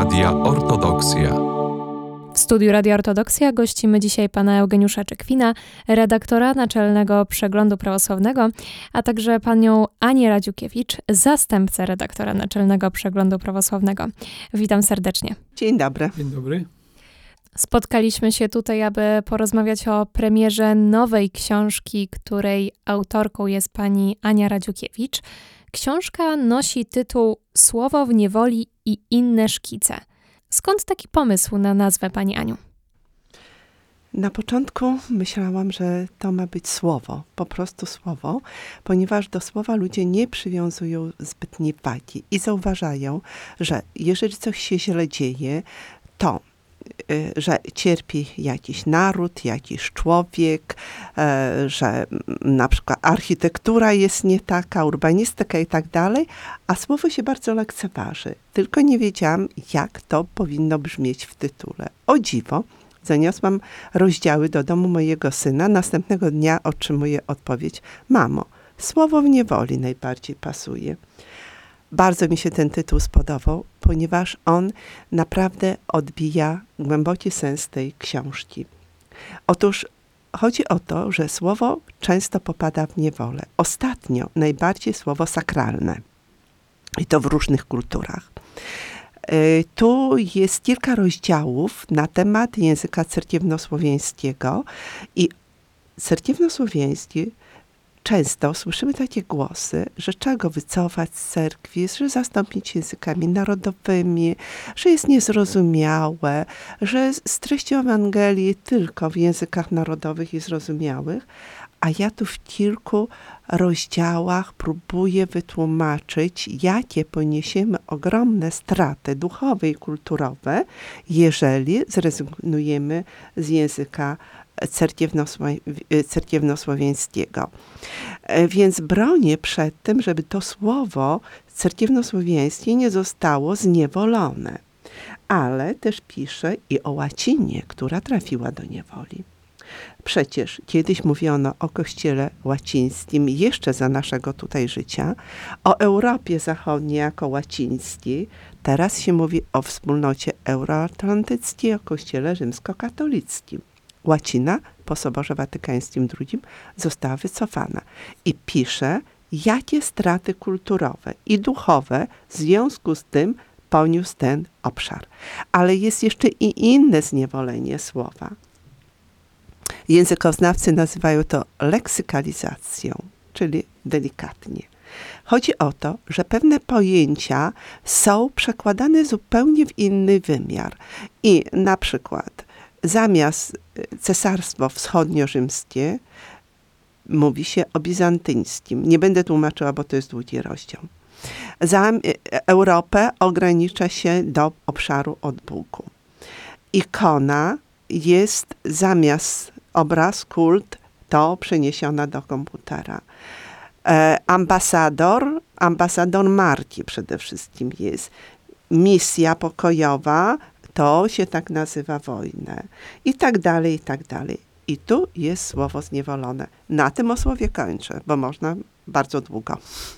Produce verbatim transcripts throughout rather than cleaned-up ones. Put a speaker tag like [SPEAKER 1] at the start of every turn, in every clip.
[SPEAKER 1] Radia Ortodoksja.
[SPEAKER 2] W studiu Radia Ortodoksja gościmy dzisiaj pana Eugeniusza Czekwina, redaktora naczelnego Przeglądu Prawosławnego, a także panią Anię Radziukiewicz, zastępcę redaktora naczelnego Przeglądu Prawosławnego. Witam serdecznie.
[SPEAKER 3] Dzień dobry.
[SPEAKER 4] Dzień dobry.
[SPEAKER 2] Spotkaliśmy się tutaj, aby porozmawiać o premierze nowej książki, której autorką jest pani Ania Radziukiewicz. Książka nosi tytuł Słowo w niewoli i inne szkice. Skąd taki pomysł na nazwę, pani Aniu?
[SPEAKER 3] Na początku myślałam, że to ma być słowo, po prostu słowo, ponieważ do słowa ludzie nie przywiązują zbytniej wagi i zauważają, że jeżeli coś się źle dzieje, to że cierpi jakiś naród, jakiś człowiek, że na przykład architektura jest nie taka, urbanistyka i tak dalej, a słowo się bardzo lekceważy. Tylko nie wiedziałam, jak to powinno brzmieć w tytule. O dziwo, zaniosłam rozdziały do domu mojego syna. Następnego dnia otrzymuję odpowiedź: mamo, słowo w niewoli najbardziej pasuje. Bardzo mi się ten tytuł spodobał, ponieważ on naprawdę odbija głęboki sens tej książki. Otóż chodzi o to, że słowo często popada w niewolę. Ostatnio najbardziej słowo sakralne. I to w różnych kulturach. Yy, tu jest kilka rozdziałów na temat języka cerkiewnosłowiańskiego i cerkiewnosłowiański często słyszymy takie głosy, że trzeba go wycofać z cerkwi, że zastąpić językami narodowymi, że jest niezrozumiałe, że z treścią Ewangelii tylko w językach narodowych i zrozumiałych, a ja tu w kilku rozdziałach próbuję wytłumaczyć, jakie poniesiemy ogromne straty duchowe i kulturowe, jeżeli zrezygnujemy z języka cerkiewnosłowiańskiego. Więc bronię przed tym, żeby to słowo cerkiewnosłowiańskie nie zostało zniewolone. Ale też piszę i o łacinie, która trafiła do niewoli. Przecież kiedyś mówiono o Kościele łacińskim jeszcze za naszego tutaj życia, o Europie Zachodniej jako łacińskiej. Teraz się mówi o wspólnocie euroatlantyckiej, o Kościele rzymskokatolickim. Łacina po Soborze Watykańskim drugim została wycofana i pisze, jakie straty kulturowe i duchowe w związku z tym poniósł ten obszar. Ale jest jeszcze i inne zniewolenie słowa. Językoznawcy nazywają to leksykalizacją, czyli delikatnie. Chodzi o to, że pewne pojęcia są przekładane zupełnie w inny wymiar i na przykład zamiast Cesarstwo Wschodnio-Rzymskie mówi się o bizantyńskim. Nie będę tłumaczyła, bo to jest długi rozdział. Za Europę ogranicza się do obszaru od Bugu. Ikona jest zamiast obraz, kult, to przeniesiona do komputera. E, ambasador, ambasador marki przede wszystkim jest. Misja pokojowa, to się tak nazywa wojnę. I tak dalej, i tak dalej. I tu jest słowo zniewolone. Na tym o słowie kończę, bo można bardzo długo.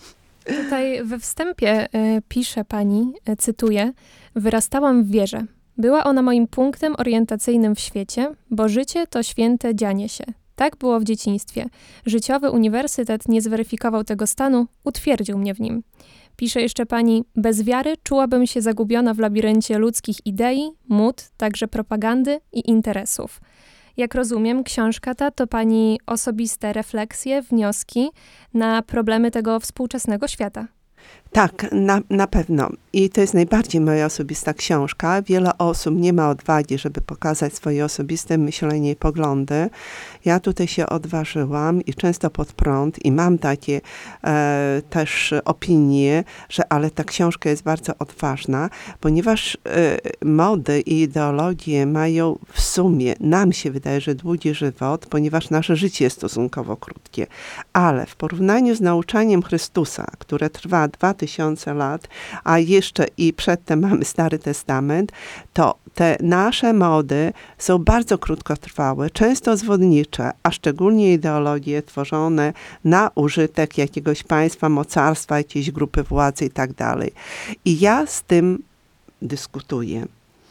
[SPEAKER 2] Tutaj we wstępie y, pisze pani, y, cytuję: wyrastałam w wierze. Była ona moim punktem orientacyjnym w świecie, bo życie to święte dzianie się. Tak było w dzieciństwie. Życiowy uniwersytet nie zweryfikował tego stanu, utwierdził mnie w nim. Pisze jeszcze pani: bez wiary czułabym się zagubiona w labiryncie ludzkich idei, mód, także propagandy i interesów. Jak rozumiem, książka ta to pani osobiste refleksje, wnioski na problemy tego współczesnego świata.
[SPEAKER 3] Tak, na, na pewno. I to jest najbardziej moja osobista książka. Wiele osób nie ma odwagi, żeby pokazać swoje osobiste myślenie i poglądy. Ja tutaj się odważyłam i często pod prąd i mam takie e, też opinie, że ale ta książka jest bardzo odważna, ponieważ e, mody i ideologie mają w sumie, nam się wydaje, że długi żywot, ponieważ nasze życie jest stosunkowo krótkie. Ale w porównaniu z nauczaniem Chrystusa, które trwa dwa tysiące lat, a jeszcze i przedtem mamy Stary Testament, to te nasze mody są bardzo krótkotrwałe, często zwodnicze, a szczególnie ideologie tworzone na użytek jakiegoś państwa, mocarstwa, jakiejś grupy władzy i tak dalej. I ja z tym dyskutuje.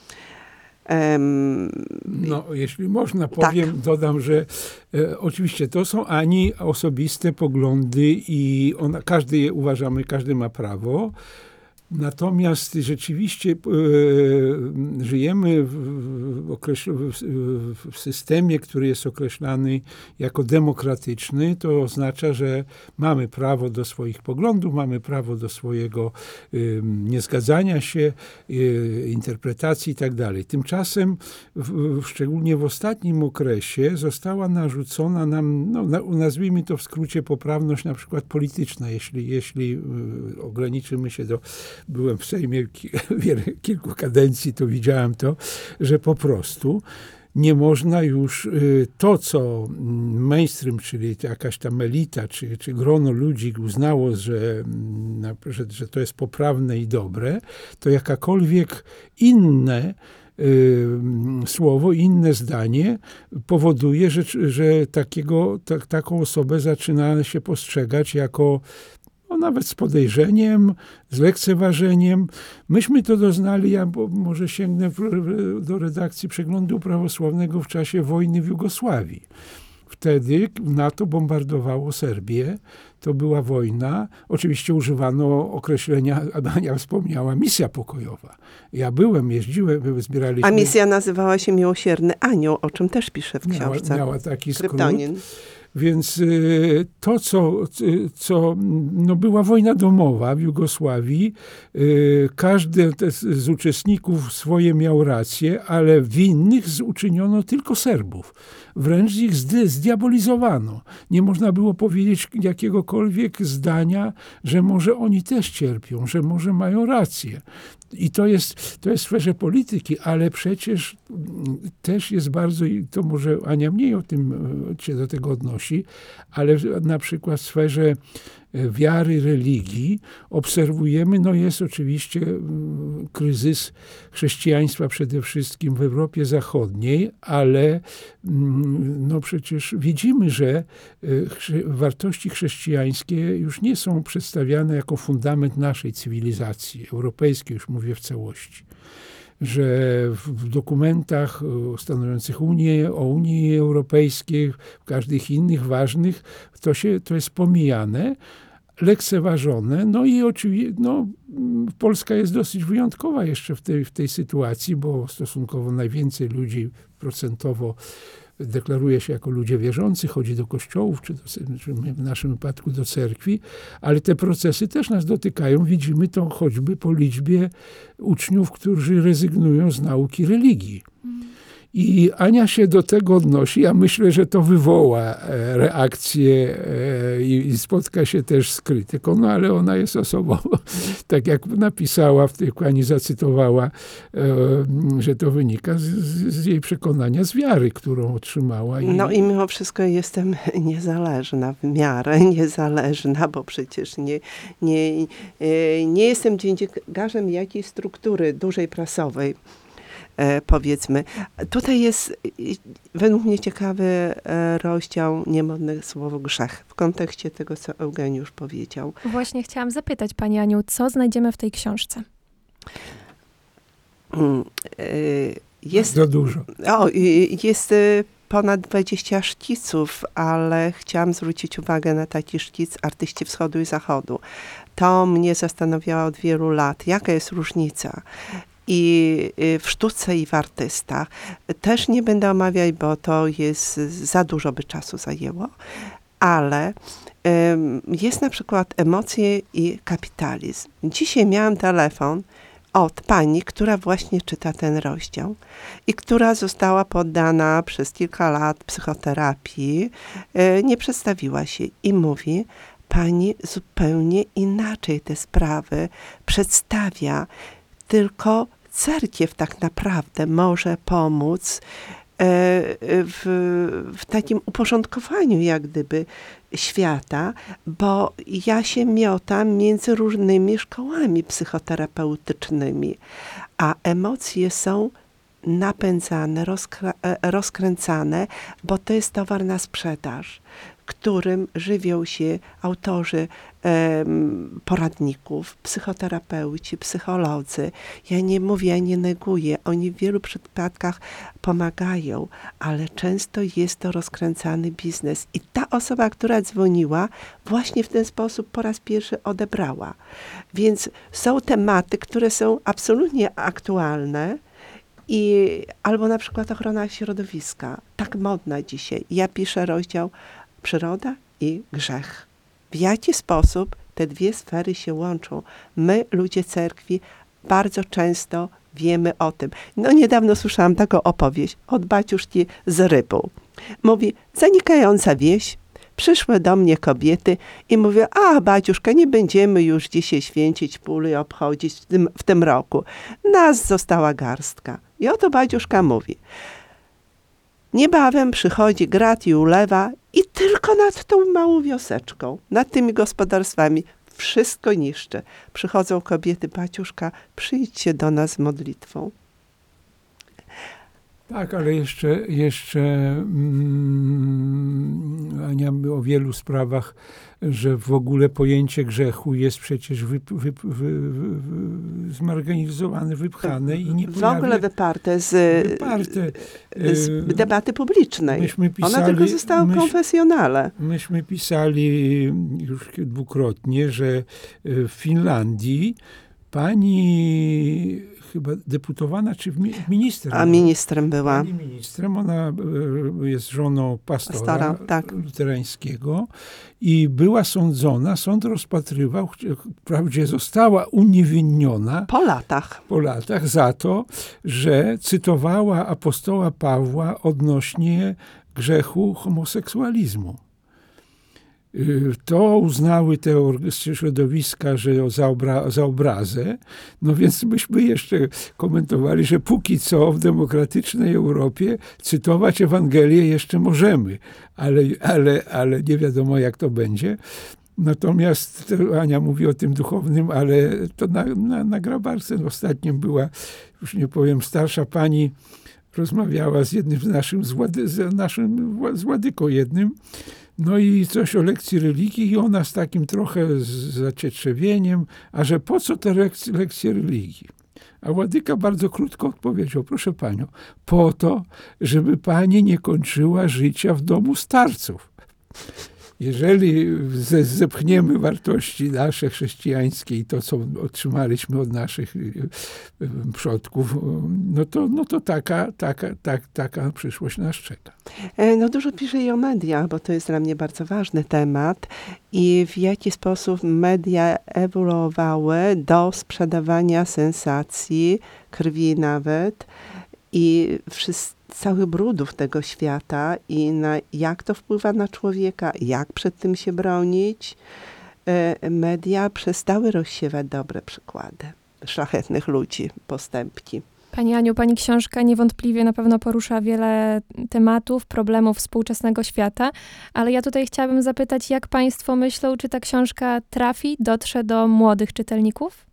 [SPEAKER 3] Um,
[SPEAKER 1] no, jeśli można, powiem, tak. dodam, że e, oczywiście to są Ani osobiste poglądy i ona, każdy je uważamy, każdy ma prawo. Natomiast rzeczywiście e, żyjemy w, w, określ- w, w systemie, który jest określany jako demokratyczny. To oznacza, że mamy prawo do swoich poglądów, mamy prawo do swojego e, niezgadzania się, e, interpretacji i tak dalej. Tymczasem, w, w, szczególnie w ostatnim okresie, została narzucona nam, no, na, nazwijmy to w skrócie, poprawność na przykład polityczna, jeśli, jeśli e, ograniczymy się do... Byłem w Sejmie kilku kadencji, to widziałem to, że po prostu nie można już to, co mainstream, czyli jakaś tam elita, czy, czy grono ludzi uznało, że, że, że to jest poprawne i dobre, to jakakolwiek inne słowo, inne zdanie powoduje, że, że takiego, tak, taką osobę zaczyna się postrzegać jako no, nawet z podejrzeniem, z lekceważeniem. Myśmy to doznali, ja bo może sięgnę w, do redakcji Przeglądu Prawosławnego w czasie wojny w Jugosławii. Wtedy NATO bombardowało Serbię. To była wojna. Oczywiście używano określenia, Ania wspomniała, misja pokojowa. Ja byłem, jeździłem, zbieraliśmy...
[SPEAKER 3] A misja nazywała się Miłosierny Anioł, o czym też piszę w książce.
[SPEAKER 1] Miała, miała taki skrót.
[SPEAKER 3] Kryptonin.
[SPEAKER 1] Więc y, to, co, co no była wojna domowa w Jugosławii, y, każdy te, z uczestników swoje miał rację, ale winnych uczyniono tylko Serbów. Wręcz ich zdy, zdiabolizowano. Nie można było powiedzieć jakiegokolwiek zdania, że może oni też cierpią, że może mają rację. I to jest, to jest w sferze polityki, ale przecież też jest bardzo, i to może Ania mniej o tym się do tego odnosi, ale na przykład w sferze wiary, religii obserwujemy, no jest oczywiście kryzys chrześcijaństwa przede wszystkim w Europie Zachodniej, ale no przecież widzimy, że wartości chrześcijańskie już nie są przedstawiane jako fundament naszej cywilizacji europejskiej, już mówię w całości. Że w dokumentach stanowiących Unię, o Unii Europejskiej, w każdych innych ważnych, to, się, to jest pomijane, lekceważone. No i oczywiście no, Polska jest dosyć wyjątkowa jeszcze w tej, w tej sytuacji, bo stosunkowo najwięcej ludzi procentowo deklaruje się jako ludzie wierzący, chodzi do kościołów, czy, do, czy w naszym wypadku do cerkwi, ale te procesy też nas dotykają. Widzimy to choćby po liczbie uczniów, którzy rezygnują z nauki religii. I Ania się do tego odnosi. Ja myślę, że to wywoła reakcję i spotka się też z krytyką, no ale ona jest osobą, tak jak napisała, w tej Ani zacytowała, że to wynika z, z jej przekonania, z wiary, którą otrzymała. I...
[SPEAKER 3] No i mimo wszystko jestem niezależna, w miarę niezależna, bo przecież nie, nie, nie jestem dziennikarzem jakiejś struktury dużej prasowej. E, powiedzmy. Tutaj jest według mnie ciekawy e, rozdział, niemodne słowo grzech, w kontekście tego, co Eugeniusz powiedział.
[SPEAKER 2] Właśnie chciałam zapytać Pani Aniu, co znajdziemy w tej książce?
[SPEAKER 3] Mm, e, jest
[SPEAKER 1] za dużo.
[SPEAKER 3] O, jest ponad dwadzieścia szkiców, ale chciałam zwrócić uwagę na taki szkic artyści wschodu i zachodu. To mnie zastanawiało od wielu lat, jaka jest różnica i w sztuce, i w artystach. Też nie będę omawiać, bo to jest za dużo by czasu zajęło, ale um, jest na przykład emocje i kapitalizm. Dzisiaj miałam telefon od pani, która właśnie czyta ten rozdział i która została poddana przez kilka lat psychoterapii, e, nie przedstawiła się i mówi, pani zupełnie inaczej te sprawy przedstawia. Tylko cerkiew tak naprawdę może pomóc w, w takim uporządkowaniu jak gdyby świata, bo ja się miotam między różnymi szkołami psychoterapeutycznymi, a emocje są napędzane, rozkra- rozkręcane, bo to jest towar na sprzedaż, którym żywią się autorzy em, poradników, psychoterapeuci, psycholodzy. Ja nie mówię, ja nie neguję. Oni w wielu przypadkach pomagają, ale często jest to rozkręcany biznes. I ta osoba, która dzwoniła, właśnie w ten sposób po raz pierwszy odebrała. Więc są tematy, które są absolutnie aktualne, i albo na przykład ochrona środowiska, tak modna dzisiaj. Ja piszę rozdział przyroda i grzech. W jaki sposób te dwie sfery się łączą? My, ludzie cerkwi, bardzo często wiemy o tym. No niedawno słyszałam taką opowieść od baciuszki z rybą. Mówi, zanikająca wieś, przyszły do mnie kobiety i mówią, a baciuszka, nie będziemy już dzisiaj święcić puli, obchodzić w tym, w tym roku. Nas została garstka. I oto baciuszka mówi, niebawem przychodzi grat i ulewa i tylko nad tą małą wioseczką, nad tymi gospodarstwami wszystko niszczy. Przychodzą kobiety, baciuszka, przyjdźcie do nas z modlitwą.
[SPEAKER 1] Tak, ale jeszcze, jeszcze mm, Ania, o wielu sprawach, że w ogóle pojęcie grzechu jest przecież wy, wy, wy, wy, wy, zmarginalizowane, wypchane i nie
[SPEAKER 3] W
[SPEAKER 1] pojawia,
[SPEAKER 3] ogóle wyparte z,
[SPEAKER 1] wyparte.
[SPEAKER 3] z debaty publicznej.
[SPEAKER 1] Myśmy pisali,
[SPEAKER 3] Ona tylko została
[SPEAKER 1] myś,
[SPEAKER 3] konfesjonale.
[SPEAKER 1] Myśmy pisali już dwukrotnie, że w Finlandii pani chyba deputowana, czy minister?
[SPEAKER 3] A ministrem była.
[SPEAKER 1] Pani ministrem, ona jest żoną pastora,
[SPEAKER 3] pastora tak.
[SPEAKER 1] luterańskiego i była sądzona, sąd rozpatrywał, wprawdzie została uniewinniona
[SPEAKER 3] po latach.
[SPEAKER 1] po latach za to, że cytowała apostoła Pawła odnośnie grzechu homoseksualizmu. To uznały te środowiska, że za, obra, za obrazę. No więc myśmy jeszcze komentowali, że póki co w demokratycznej Europie cytować Ewangelię jeszcze możemy, ale, ale, ale nie wiadomo, jak to będzie. Natomiast Ania mówi o tym duchownym, ale to na, na, na Grabarce ostatnio była, już nie powiem, starsza pani rozmawiała z jednym z naszym, z, włady, z naszym z władyką jednym, no i coś o lekcji religii i ona z takim trochę zacietrzewieniem, a że po co te lekcje, lekcje religii? A władyka bardzo krótko odpowiedział, proszę panią, po to, żeby pani nie kończyła życia w domu starców. Jeżeli zepchniemy wartości nasze chrześcijańskie i to, co otrzymaliśmy od naszych przodków, no to, no to taka, taka, tak, taka przyszłość nas czeka.
[SPEAKER 3] No dużo pisze i o mediach, bo to jest dla mnie bardzo ważny temat i w jaki sposób media ewoluowały do sprzedawania sensacji, krwi nawet i wszystko, całych brudów tego świata i na jak to wpływa na człowieka, jak przed tym się bronić. Media przestały rozsiewać dobre przykłady szlachetnych ludzi, postępki.
[SPEAKER 2] Pani Aniu, pani książka niewątpliwie na pewno porusza wiele tematów, problemów współczesnego świata, ale ja tutaj chciałabym zapytać, jak państwo myślą, czy ta książka trafi, dotrze do młodych czytelników?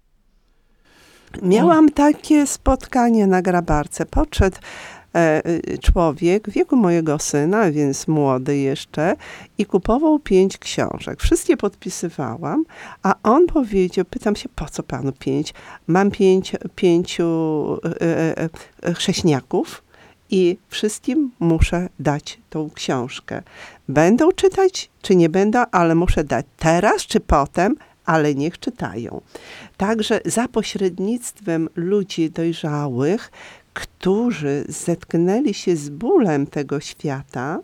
[SPEAKER 3] Miałam takie spotkanie na Grabarce. Podszedł człowiek w wieku mojego syna, więc młody jeszcze, i kupował pięć książek. Wszystkie podpisywałam, a on powiedział, pytam się, po co panu pięć? Mam pięć, pięciu e, e, chrześniaków i wszystkim muszę dać tą książkę. Będą czytać, czy nie będą, ale muszę dać teraz, czy potem, ale niech czytają. Także za pośrednictwem ludzi dojrzałych, którzy zetknęli się z bólem tego świata,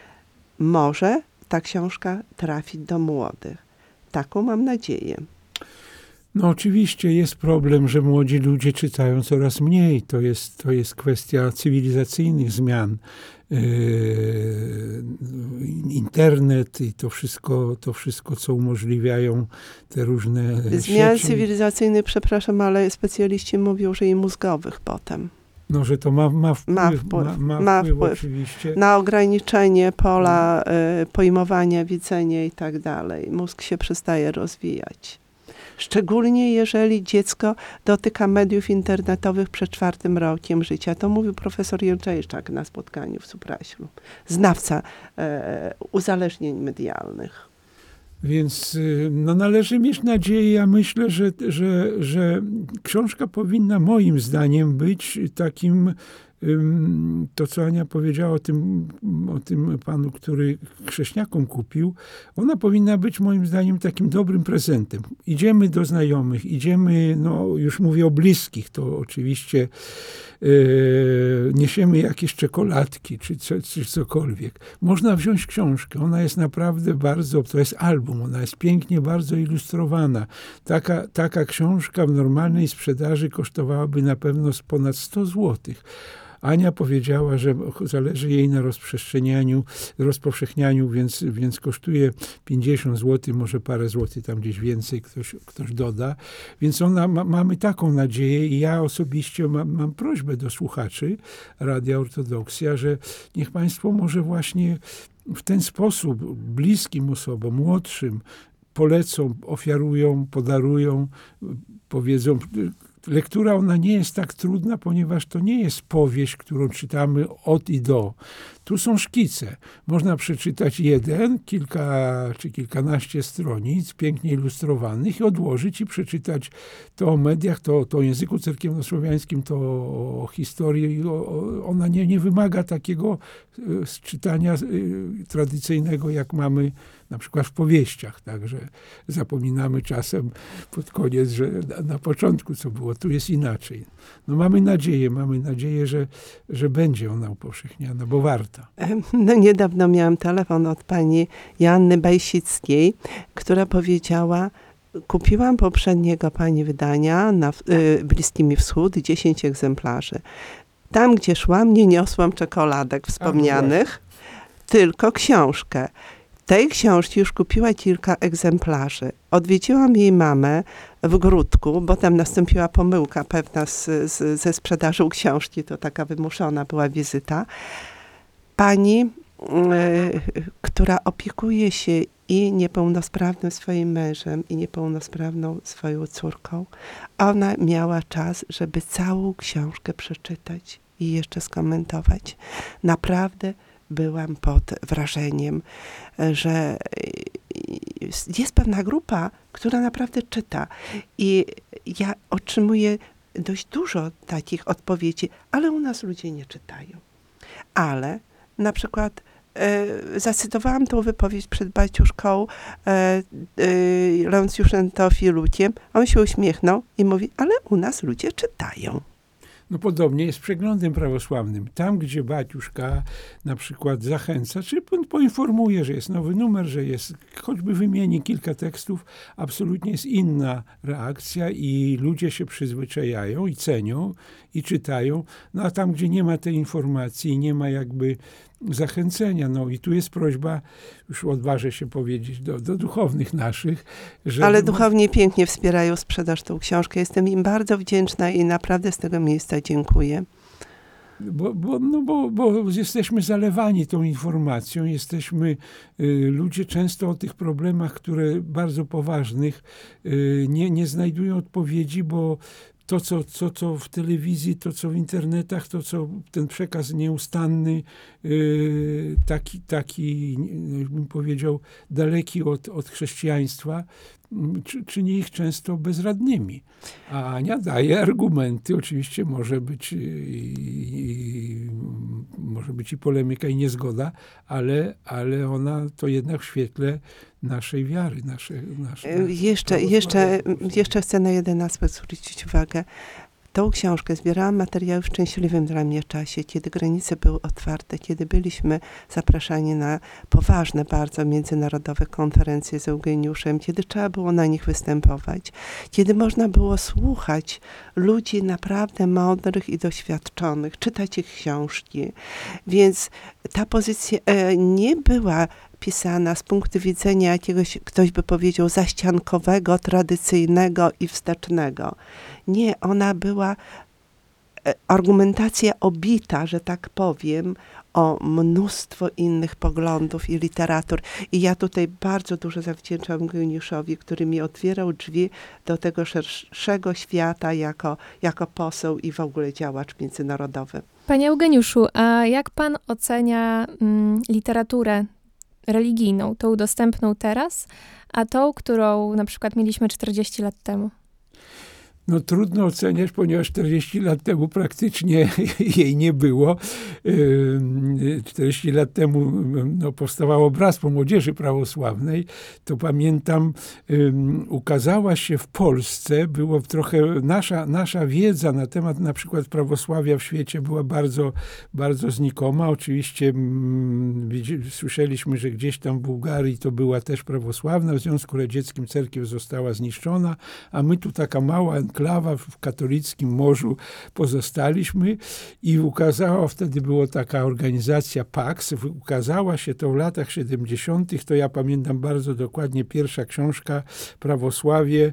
[SPEAKER 3] może ta książka trafić do młodych. Taką mam nadzieję.
[SPEAKER 1] No oczywiście jest problem, że młodzi ludzie czytają coraz mniej. To jest, to jest kwestia cywilizacyjnych zmian. Yy, internet i to wszystko, to wszystko, co umożliwiają te różne
[SPEAKER 3] Zmian
[SPEAKER 1] sieci.
[SPEAKER 3] cywilizacyjnych, przepraszam, ale specjaliści mówią, że i mózgowych potem.
[SPEAKER 1] No, że to ma, ma wpływ,
[SPEAKER 3] ma wpływ,
[SPEAKER 1] ma, ma
[SPEAKER 3] ma
[SPEAKER 1] wpływ,
[SPEAKER 3] wpływ
[SPEAKER 1] oczywiście.
[SPEAKER 3] na ograniczenie pola y, pojmowania, widzenia i tak dalej. Mózg się przestaje rozwijać. Szczególnie jeżeli dziecko dotyka mediów internetowych przed czwartym rokiem życia. To mówił profesor Jędrzejczak na spotkaniu w Supraślu, znawca e, uzależnień medialnych.
[SPEAKER 1] Więc no, należy mieć nadzieję. Ja myślę, że, że, że książka powinna moim zdaniem być takim, to co Ania powiedziała o tym, o tym panu, który chrześniakom kupił, ona powinna być moim zdaniem takim dobrym prezentem. Idziemy do znajomych, idziemy, no już mówię o bliskich, to oczywiście e, niesiemy jakieś czekoladki, czy, czy, czy cokolwiek. Można wziąć książkę, ona jest naprawdę bardzo, to jest album, ona jest pięknie, bardzo ilustrowana. Taka, taka książka w normalnej sprzedaży kosztowałaby na pewno z ponad sto złotych. Ania powiedziała, że zależy jej na rozprzestrzenianiu, rozpowszechnianiu, więc, więc kosztuje pięćdziesiąt złotych, może parę złotych tam gdzieś więcej ktoś, ktoś doda. Więc ona, ma, mamy taką nadzieję i ja osobiście mam, mam prośbę do słuchaczy Radia Ortodoksja, że niech państwo może właśnie w ten sposób bliskim osobom, młodszym polecą, ofiarują, podarują, powiedzą. Lektura ona nie jest tak trudna, ponieważ to nie jest powieść, którą czytamy od i do. Tu są szkice. Można przeczytać jeden, kilka czy kilkanaście stronic, pięknie ilustrowanych i odłożyć i przeczytać to o mediach, to, to o języku cerkiewnosłowiańskim, to o historii. Ona nie, nie wymaga takiego czytania tradycyjnego, jak mamy na przykład w powieściach. Także zapominamy czasem pod koniec, że na, na początku co było. Tu jest inaczej. No mamy nadzieję, mamy nadzieję, że, że będzie ona upowszechniana, bo warto.
[SPEAKER 3] No niedawno miałam telefon od pani Joanny Bajsickiej, która powiedziała, kupiłam poprzedniego pani wydania na y, Bliski mi Wschód, dziesięć egzemplarzy. Tam, gdzie szłam, nie niosłam czekoladek wspomnianych, A, tylko książkę. Tej książki już kupiła kilka egzemplarzy. Odwiedziłam jej mamę w Gródku, bo tam nastąpiła pomyłka pewna z, z, ze sprzedażą książki. To taka wymuszona była wizyta. Pani, y, która opiekuje się i niepełnosprawnym swoim mężem, i niepełnosprawną swoją córką, ona miała czas, żeby całą książkę przeczytać i jeszcze skomentować. Naprawdę byłam pod wrażeniem, że jest pewna grupa, która naprawdę czyta. I ja otrzymuję dość dużo takich odpowiedzi, ale u nas ludzie nie czytają. Ale na przykład e, zacytowałam tą wypowiedź przed baciuszką e, e, Leoncjuszem Teofilukiem. On się uśmiechnął i mówi, ale u nas ludzie czytają.
[SPEAKER 1] No podobnie jest z przeglądem prawosławnym. Tam, gdzie baciuszka na przykład zachęca, czy poinformuje, że jest nowy numer, że jest, choćby wymieni kilka tekstów, absolutnie jest inna reakcja i ludzie się przyzwyczajają i cenią i czytają. No a tam, gdzie nie ma tej informacji, nie ma jakby zachęcenia. No i tu jest prośba, już odważę się powiedzieć, do, do duchownych naszych. Że
[SPEAKER 3] Ale duchowni pięknie wspierają sprzedaż tą książkę. Jestem im bardzo wdzięczna i naprawdę z tego miejsca dziękuję.
[SPEAKER 1] Bo, bo, no bo, bo jesteśmy zalewani tą informacją, jesteśmy, y, ludzie często o tych problemach, które bardzo poważnych, y, nie, nie znajdują odpowiedzi, bo to co, co, co w telewizji, to co w internetach, to co ten przekaz nieustanny, yy, taki, taki, bym powiedział, daleki od, od chrześcijaństwa, czy, czyni ich często bezradnymi. A Ania daje argumenty, oczywiście może być, i, i, może być i polemika, i niezgoda, ale, ale ona to jednak w świetle naszej wiary, nasze, nasze
[SPEAKER 3] jeszcze, jeszcze, jeszcze chcę na jeden aspekt zwrócić uwagę. Tą książkę zbierałam materiały w szczęśliwym dla mnie czasie, kiedy granice były otwarte, kiedy byliśmy zapraszani na poważne bardzo międzynarodowe konferencje z Eugeniuszem, kiedy trzeba było na nich występować, kiedy można było słuchać ludzi naprawdę mądrych i doświadczonych, czytać ich książki. Więc ta pozycja e, nie była pisana z punktu widzenia jakiegoś, ktoś by powiedział, zaściankowego, tradycyjnego i wstecznego. Nie, ona była argumentacja obita, że tak powiem, o mnóstwo innych poglądów i literatur. I ja tutaj bardzo dużo zawdzięczam Eugeniuszowi, który mi otwierał drzwi do tego szerszego świata jako, jako poseł i w ogóle działacz międzynarodowy.
[SPEAKER 2] Panie Eugeniuszu, a jak pan ocenia mm, literaturę religijną, tą dostępną teraz, a tą, którą na przykład mieliśmy czterdzieści lat temu?
[SPEAKER 1] No trudno oceniać, ponieważ czterdzieści lat temu praktycznie jej nie było. czterdzieści lat temu no, powstawało Bractwo Młodzieży Prawosławnej. To pamiętam, ukazała się w Polsce, było trochę, nasza, nasza wiedza na temat na przykład prawosławia w świecie była bardzo, bardzo znikoma. Oczywiście słyszeliśmy, że gdzieś tam w Bułgarii to była też prawosławna, w Związku Radzieckim cerkiew została zniszczona, a my tu taka mała enklawa w katolickim morzu pozostaliśmy i ukazała, wtedy była taka organizacja Pax, ukazała się to w latach siedemdziesiątych, to ja pamiętam bardzo dokładnie, pierwsza książka Prawosławie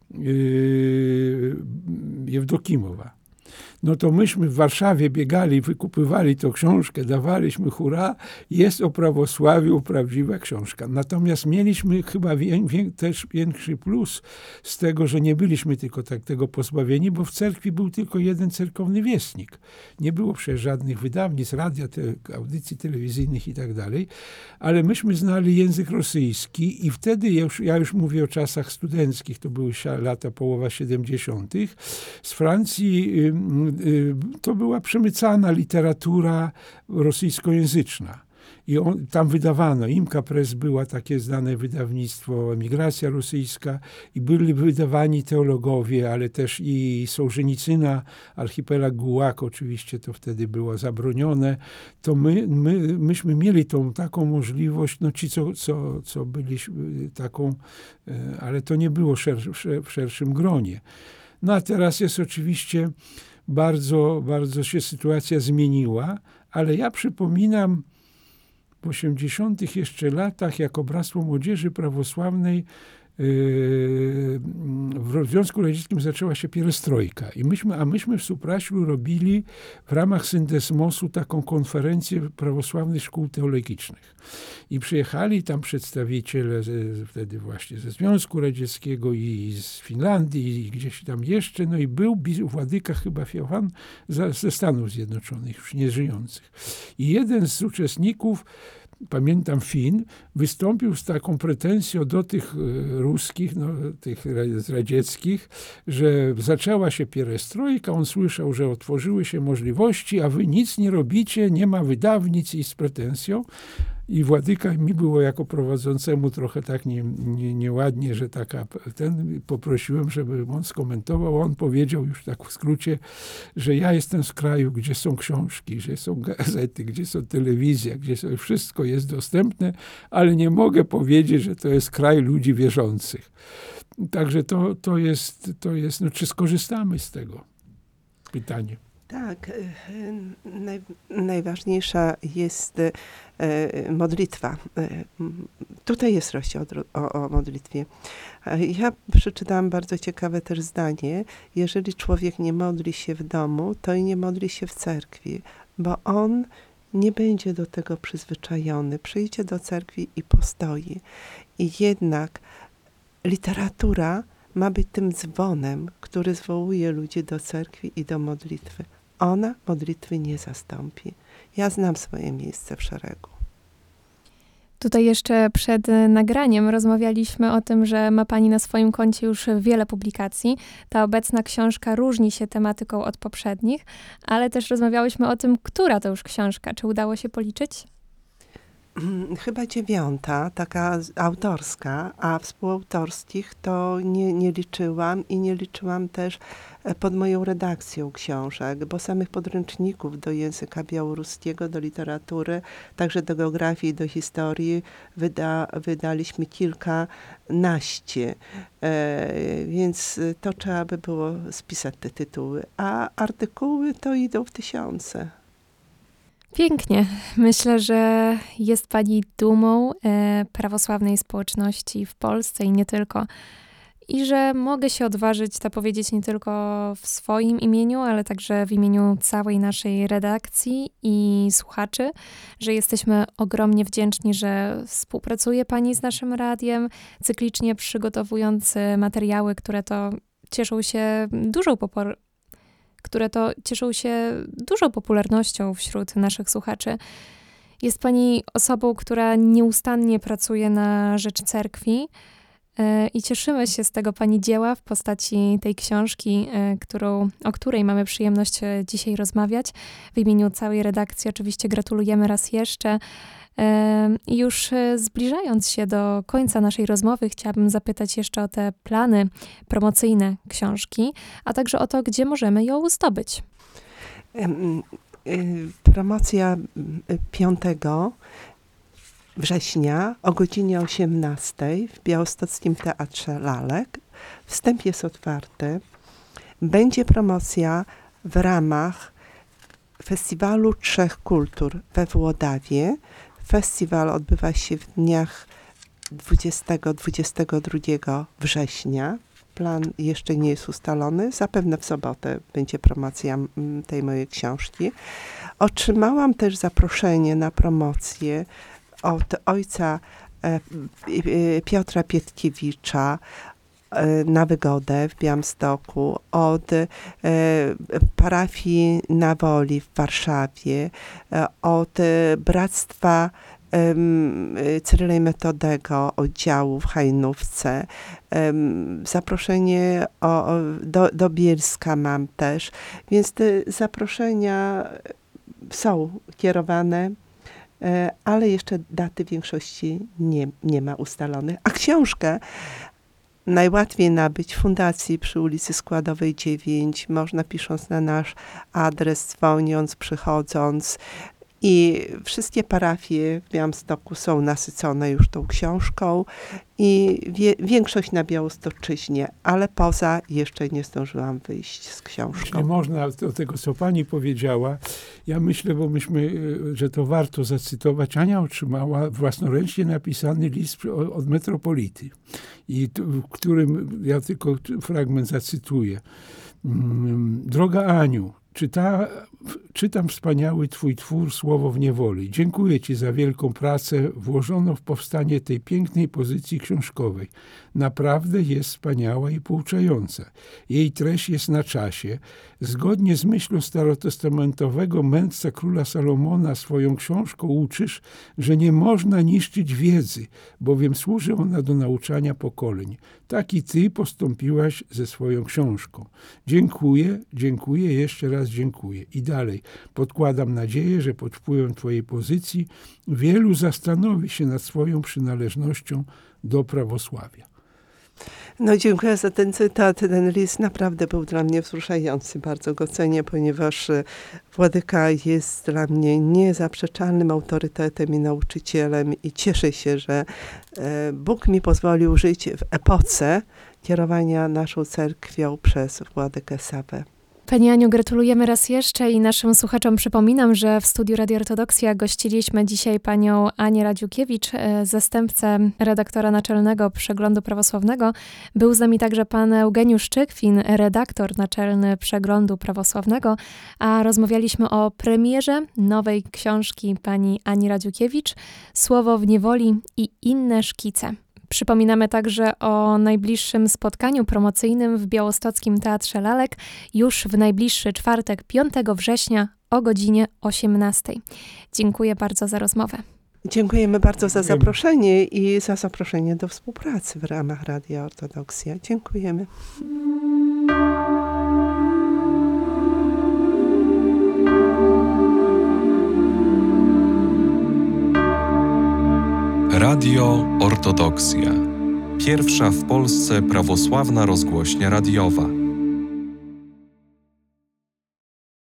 [SPEAKER 1] yy, Jewdokimowa. No to myśmy w Warszawie biegali, wykupywali tą książkę, dawaliśmy hurra, jest o prawosławiu prawdziwa książka. Natomiast mieliśmy chyba wię, wię, też większy plus z tego, że nie byliśmy tylko tak tego pozbawieni, bo w cerkwi był tylko jeden cerkowny wiestnik. Nie było przecież żadnych wydawnictw, radia, te, audycji telewizyjnych i tak dalej, ale myśmy znali język rosyjski i wtedy, ja już, ja już mówię o czasach studenckich, to były lata połowa siedemdziesiątych, z Francji to była przemycana literatura rosyjskojęzyczna. I on, tam wydawano, Imka Press była takie znane wydawnictwo, Emigracja Rosyjska i byli wydawani teologowie, ale też i Sołżenicyna, Archipelag Gułak, oczywiście to wtedy było zabronione. To my, my, myśmy mieli tą taką możliwość, no ci, co, co, co byli taką, ale to nie było szer, w szerszym gronie. No a teraz jest oczywiście bardzo, bardzo się sytuacja zmieniła, ale ja przypominam w osiemdziesiątych jeszcze latach jako Bractwo Młodzieży Prawosławnej w Związku Radzieckim zaczęła się pierestrojka. I myśmy, a myśmy w Supraślu robili w ramach Syndesmosu taką konferencję prawosławnych szkół teologicznych. I przyjechali tam przedstawiciele z, wtedy właśnie ze Związku Radzieckiego i z Finlandii i gdzieś tam jeszcze. No i był władyka chyba Johann ze Stanów Zjednoczonych, już nieżyjących. I jeden z uczestników, pamiętam Fin, wystąpił z taką pretensją do tych ruskich, no, tych radzieckich, że zaczęła się pierestrojka, on słyszał, że otworzyły się możliwości, a wy nic nie robicie, nie ma wydawnic i z pretensją. I władyka mi było jako prowadzącemu trochę tak nie, nie, nieładnie, że taka, ten poprosiłem, żeby on skomentował. On powiedział już tak w skrócie, że ja jestem z kraju, gdzie są książki, gdzie są gazety, gdzie są telewizja, gdzie są, wszystko jest dostępne, ale nie mogę powiedzieć, że to jest kraj ludzi wierzących. Także to, to jest, to jest, no czy skorzystamy z tego? Pytanie.
[SPEAKER 3] Tak, naj, najważniejsza jest e, modlitwa. E, tutaj jest rozdział o, o modlitwie. Ja przeczytałam bardzo ciekawe też zdanie. Jeżeli człowiek nie modli się w domu, to i nie modli się w cerkwi, bo on nie będzie do tego przyzwyczajony. Przyjdzie do cerkwi i postoi. I jednak literatura ma być tym dzwonem, który zwołuje ludzi do cerkwi i do modlitwy. Ona modlitwy nie zastąpi. Ja znam swoje miejsce w szeregu.
[SPEAKER 2] Tutaj jeszcze przed nagraniem rozmawialiśmy o tym, że ma pani na swoim koncie już wiele publikacji. Ta obecna książka różni się tematyką od poprzednich, ale też rozmawiałyśmy o tym, która to już książka. Czy udało się policzyć?
[SPEAKER 3] Chyba dziewiąta, taka autorska, a współautorskich to nie, nie liczyłam i nie liczyłam też pod moją redakcją książek, bo samych podręczników do języka białoruskiego, do literatury, także do geografii, do historii wyda, wydaliśmy kilkanaście, e, więc to trzeba by było spisać te tytuły, a artykuły to idą w tysiące.
[SPEAKER 2] Pięknie. Myślę, że jest pani dumą e, prawosławnej społeczności w Polsce i nie tylko. i że mogę się odważyć to powiedzieć nie tylko w swoim imieniu, ale także w imieniu całej naszej redakcji i słuchaczy, że jesteśmy ogromnie wdzięczni, że współpracuje pani z naszym radiem, cyklicznie przygotowując materiały, które to cieszą się dużą popor- które to cieszą się dużą popularnością wśród naszych słuchaczy. Jest pani osobą, która nieustannie pracuje na rzecz cerkwi yy, i cieszymy się z tego pani dzieła w postaci tej książki, yy, którą, o której mamy przyjemność yy, dzisiaj rozmawiać. W imieniu całej redakcji oczywiście gratulujemy raz jeszcze. I już zbliżając się do końca naszej rozmowy, chciałabym zapytać jeszcze o te plany promocyjne książki, a także o to, gdzie możemy ją zdobyć.
[SPEAKER 3] Promocja piątego września o godzinie osiemnastej w Białostockim Teatrze Lalek. Wstęp jest otwarty. Będzie promocja w ramach Festiwalu Trzech Kultur we Włodawie. Festiwal odbywa się w dniach dwudziestego do dwudziestego drugiego września. Plan jeszcze nie jest ustalony. Zapewne w sobotę będzie promocja tej mojej książki. Otrzymałam też zaproszenie na promocję od ojca Piotra Pietkiewicza na Wygodę w Białymstoku, od e, parafii na Woli w Warszawie, e, od e, Bractwa e, Cyryla i Metodego oddziału w Hajnówce. E, zaproszenie o, o, do, do Bielska mam też, więc te zaproszenia są kierowane, e, ale jeszcze daty w większości nie, nie ma ustalonych. A książkę najłatwiej nabyć w fundacji przy ulicy Składowej dziewięć. Można pisząc na nasz adres, dzwoniąc, przychodząc. I wszystkie parafie w Białymstoku są nasycone już tą książką i wie, większość na Białostoczyźnie, ale poza jeszcze nie zdążyłam wyjść z książką.
[SPEAKER 1] Jeśli można do tego, co pani powiedziała, ja myślę, bo myśmy, że to warto zacytować, Ania otrzymała własnoręcznie napisany list od metropolity, i w którym ja tylko fragment zacytuję. Droga Aniu, Czyta, czytam wspaniały twój twór Słowo w niewoli. Dziękuję ci za wielką pracę włożoną w powstanie tej pięknej pozycji książkowej. Naprawdę jest wspaniała i pouczająca. Jej treść jest na czasie. Zgodnie z myślą starotestamentowego mędrca króla Salomona swoją książką uczysz, że nie można niszczyć wiedzy, bowiem służy ona do nauczania pokoleń. Tak i ty postąpiłaś ze swoją książką. Dziękuję, dziękuję, jeszcze raz dziękuję. I dalej, podkładam nadzieję, że pod wpływem twojej pozycji wielu zastanowi się nad swoją przynależnością do prawosławia.
[SPEAKER 3] No dziękuję za ten cytat. Ten list naprawdę był dla mnie wzruszający. Bardzo go cenię, ponieważ Władyka jest dla mnie niezaprzeczalnym autorytetem i nauczycielem i cieszę się, że Bóg mi pozwolił żyć w epoce kierowania naszą cerkwią przez Władykę Sawę.
[SPEAKER 2] Pani Aniu, gratulujemy raz jeszcze i naszym słuchaczom przypominam, że w studiu Radio Ortodoksja gościliśmy dzisiaj panią Anię Radziukiewicz, zastępcę redaktora naczelnego Przeglądu Prawosławnego. Był z nami także pan Eugeniusz Czykwin, redaktor naczelny Przeglądu Prawosławnego, a rozmawialiśmy o premierze nowej książki pani Ani Radziukiewicz Słowo w niewoli i inne szkice. Przypominamy także o najbliższym spotkaniu promocyjnym w Białostockim Teatrze Lalek już w najbliższy czwartek, piątego września o godzinie osiemnastej. Dziękuję bardzo za rozmowę.
[SPEAKER 3] Dziękujemy bardzo za zaproszenie i za zaproszenie do współpracy w ramach Radia Ortodoksja. Dziękujemy.
[SPEAKER 4] Radio Ortodoksja. Pierwsza w Polsce prawosławna rozgłośnia radiowa.